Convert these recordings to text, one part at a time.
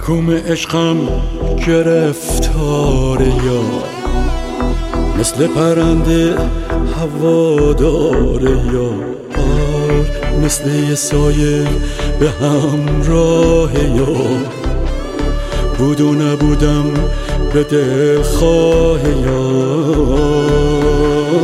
محکوم عشقم گرفتار یار، مثل پرنده هوادار یار، مثل یه سایه به همراه یار، بود و نبودم به دلخواه یار.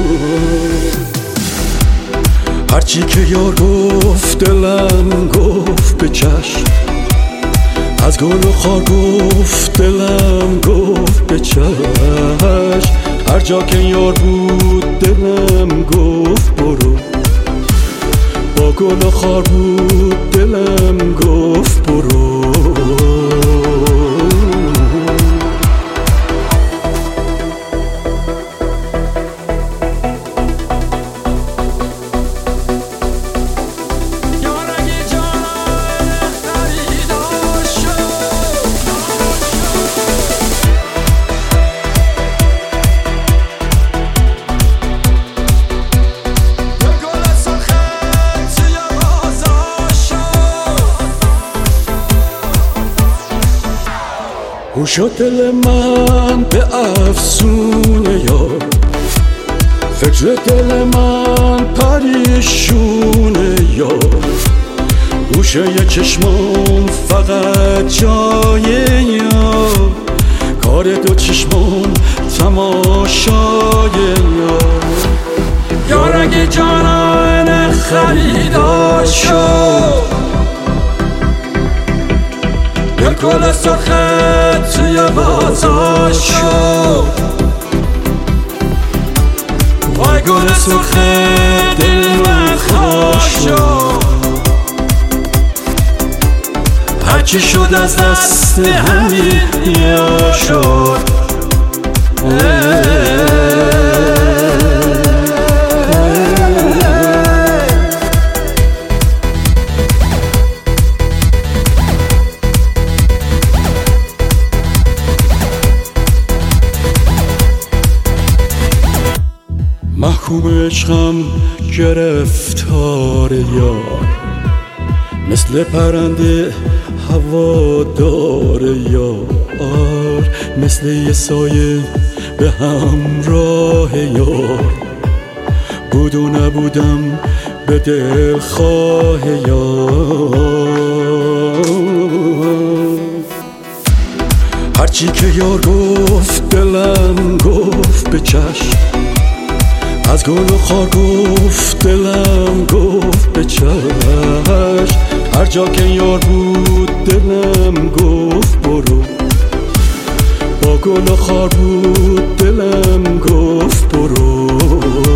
هرچی که یار گفت دلم گفت به چشم، از گل و خار گفت دلم گفت به چشم، هر جا که یار بود دلم گفت برو، با گل و خار بود دلم گفت برو. گوش و دل من به افسونه یار، فکر دل من پریشونه یار، گوشه چشمام فقط جای یار، کار دو چشمام تماشای یار. یار اگه جانان خریدار شد، یک گل سرخت توی بازار شد، وای گل سرخت دل من خار شد، هرچی شد از دست همین یار شد. محکوم عشقم گرفتار یار، مثل پرنده هوادار یار، مثل یه سایه به همراه یار، بود و نبودم به دلخواه یار. هرچی که یار گفت دلم گفت به چشم، از گل و خار گفت دلم گفت به چشم، هر جا که یار بود دلم گفت برو، با گل و خار بود دلم گفت برو.